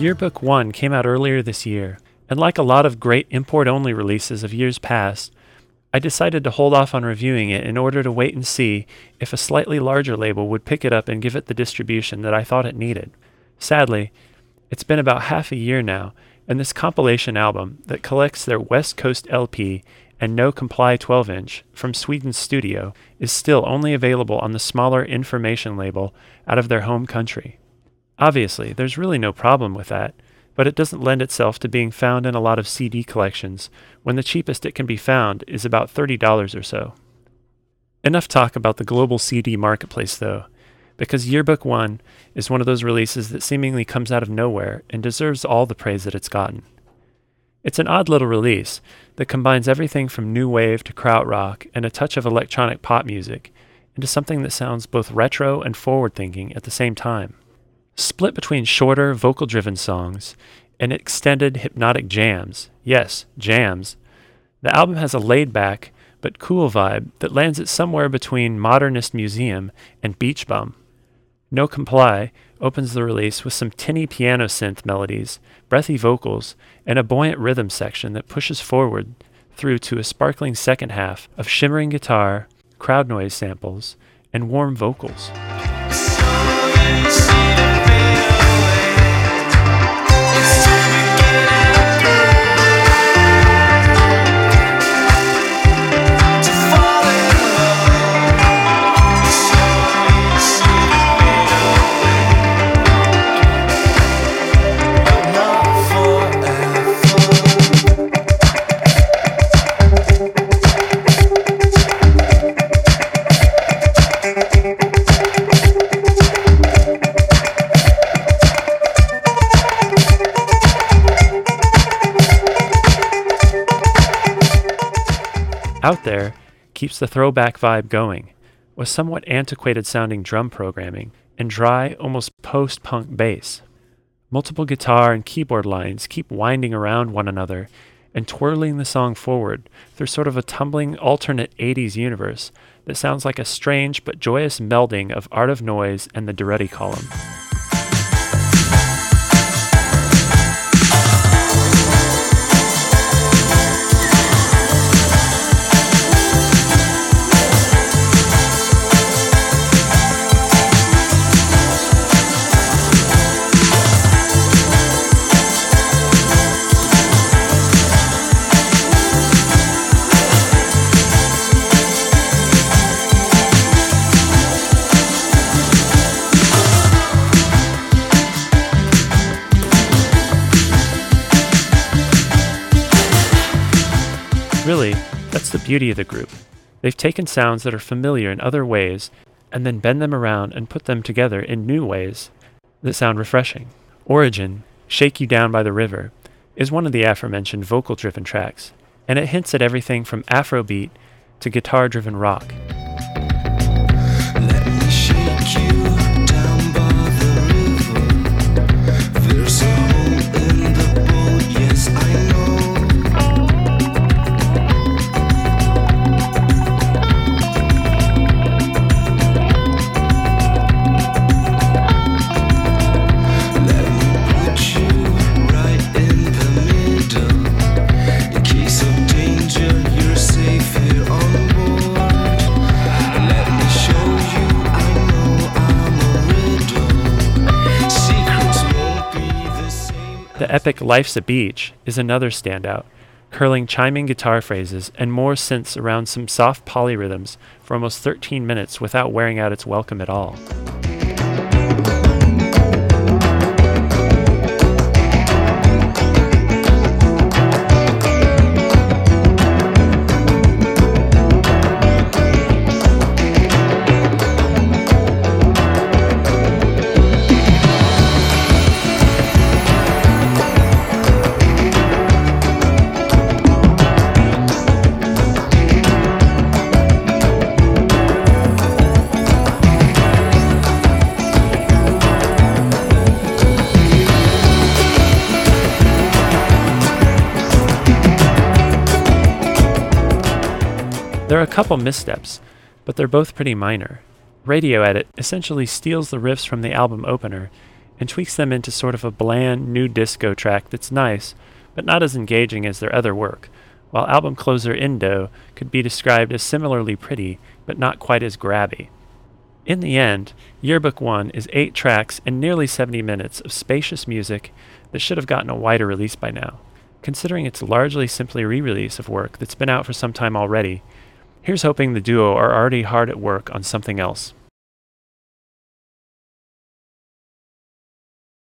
Yearbook 1 came out earlier this year, and like a lot of great import-only releases of years past, I decided to hold off on reviewing it in order to wait and see if a slightly larger label would pick it up and give it the distribution that I thought it needed. Sadly, it's been about half a year now, and this compilation album that collects their West Coast LP and No Comply 12-inch from Sweden's Studio is still only available on the smaller Information label out of their home country. Obviously, there's really no problem with that, but it doesn't lend itself to being found in a lot of CD collections when the cheapest it can be found is about $30 or so. Enough talk about the global CD marketplace though, because Yearbook 1 is one of those releases that seemingly comes out of nowhere and deserves all the praise that it's gotten. It's an odd little release that combines everything from new wave to krautrock and a touch of electronic pop music into something that sounds both retro and forward-thinking at the same time. Split between shorter, vocal-driven songs and extended hypnotic jams, yes, jams, the album has a laid-back but cool vibe that lands it somewhere between Modernist Museum and Beach Bum. No Comply opens the release with some tinny piano synth melodies, breathy vocals, and a buoyant rhythm section that pushes forward through to a sparkling second half of shimmering guitar, crowd noise samples, and warm vocals. Out There keeps the throwback vibe going, with somewhat antiquated sounding drum programming and dry, almost post-punk bass. Multiple guitar and keyboard lines keep winding around one another and twirling the song forward through sort of a tumbling alternate 80s universe that sounds like a strange but joyous melding of Art of Noise and the Duretti Column. Really, that's the beauty of the group. They've taken sounds that are familiar in other ways and then bend them around and put them together in new ways that sound refreshing. Origin, Shake You Down by the River, is one of the aforementioned vocal-driven tracks, and it hints at everything from Afrobeat to guitar-driven rock. Let me shake you down by the river. There's a hole in the boat, yes I know. The epic Life's a Beach is another standout, curling chiming guitar phrases and more synths around some soft polyrhythms for almost 13 minutes without wearing out its welcome at all. There are a couple missteps, but they're both pretty minor. Radio Edit essentially steals the riffs from the album opener and tweaks them into sort of a bland, new disco track that's nice, but not as engaging as their other work, while album closer Indo could be described as similarly pretty, but not quite as grabby. In the end, Yearbook 1 is 8 tracks and nearly 70 minutes of spacious music that should have gotten a wider release by now. Considering it's largely simply a re-release of work that's been out for some time already, here's hoping the duo are already hard at work on something else.